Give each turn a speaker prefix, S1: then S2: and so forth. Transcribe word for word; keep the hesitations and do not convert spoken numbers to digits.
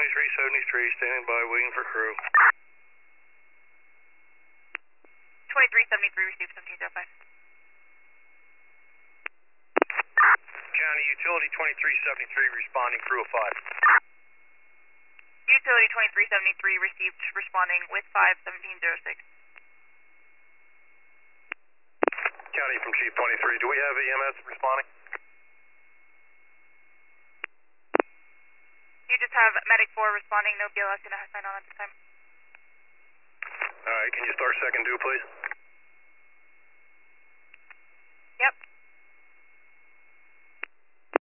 S1: twenty-three seventy-three, standing by, waiting for crew.
S2: twenty-three seventy-three, received seventeen oh five.
S1: County Utility twenty-three seventy-three, responding, crew of five.
S2: Utility twenty-three seventy-three, received, responding with five seventeen oh six.
S1: County from Chief twenty-three, do we have E M S responding?
S2: You just have Medic four responding, no B L S unit has signed on at this time.
S1: Alright, can you start second due, please?
S2: Yep.